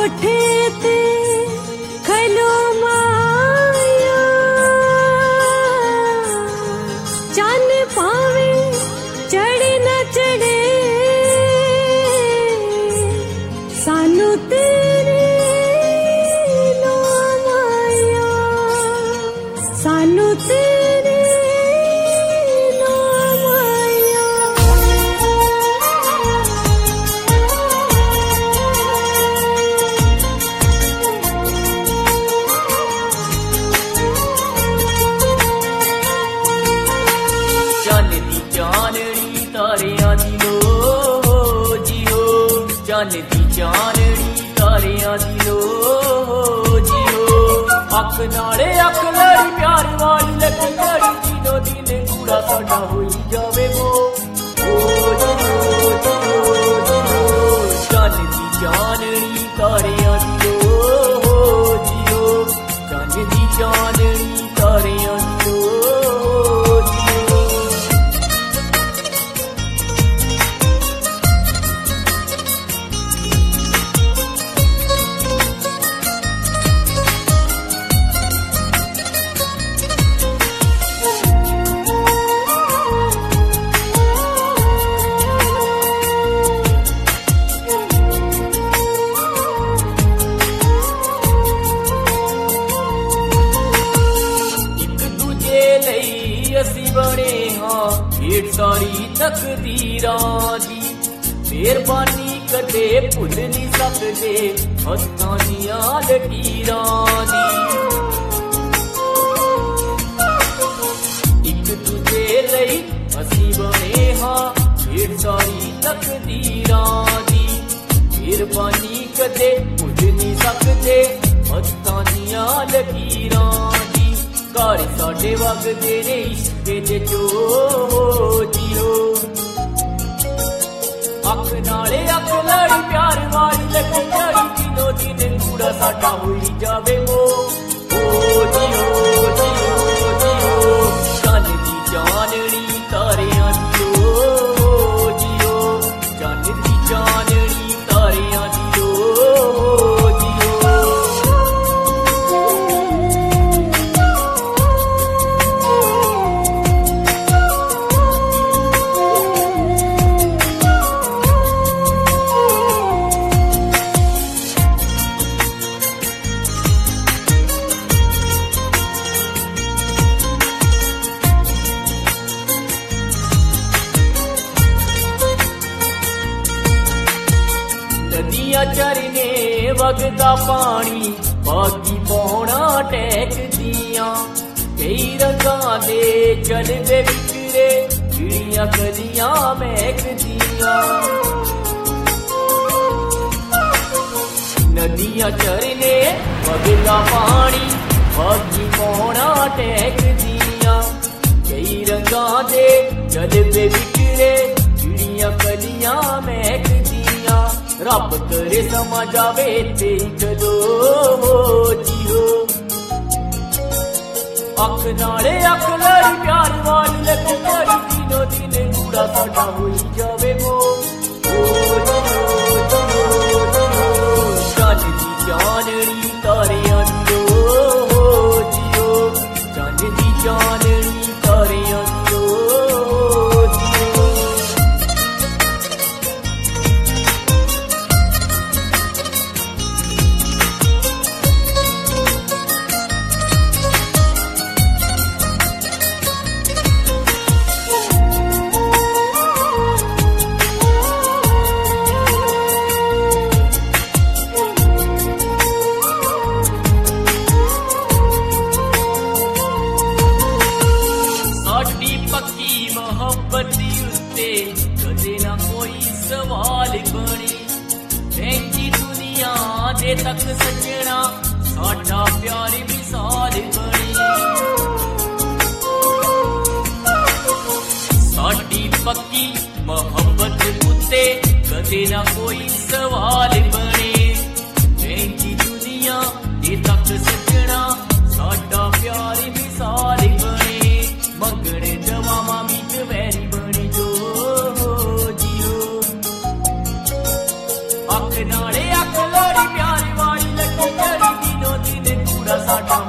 कोठे ते खलो माया चन पावे चढ़े न चढ़े सानू तेरे नो माया सानू तेरे चन दी चाननी तारियां दी लो जियो अख नाले अख लड़ी प्यार वाली लग लड़ी दिनों दिन कूड़ा साडा होई जावे वो चन दी चाननी तारियां दी लो जियो चन दी चाननी तारियां दी लो बने हाँ भेट सारी तकदीरां दी मेहरबानी कदे भुल नहीं सकदे हत्थां दियां लकीरां दी इक दूजे लई असीं बने हाँ भेट सारी तकदीरां दी मेहरबानी कदे भुल नहीं सकदे हत्थां दियां लकीरां दी घर साडे वगदे ने इश्के जो जियो अख नाले अख लड़ी प्यार वाली लगी लड़ी दिनों दिन कूड़ा साडा होई जावे वो जियो जियो जियो चन दी चाननी तारियां दी लो जियो चन दी चाननी तारियां दी लो नदियां चरने वगदा पानी बाकी पौना टैक दियां कई रंगां दे चलदे विचरे चिड़ियां कलियां महकदियां नदियां चरने वगदा पानी बाकी पौना टैक दियां कई रंगां दे चलदे विचरे चिड़ियां कलियां महकदियां रब करे समा जावे ते कदो जियो अख नाले अख लड़ी प्यार वाली लग लड़ी दिनों दिन कूड़ा साडा होई जावे वो चन दी चाननी तारियां दी लो जियो चन दी चाननी तारियां दी लो तक सजना साडा प्यारी मिसाल बनी साडी पक्की मोहब्बत उत्ते कदे ना कोई सवाल बने महंगी दुनिया दे तक सजना साडा प्यारी मिसाल बने मंगने जवामा विच वैरी बनी जो जियो अख नाले अख लड़ी प्यारी ਸਾਡਾ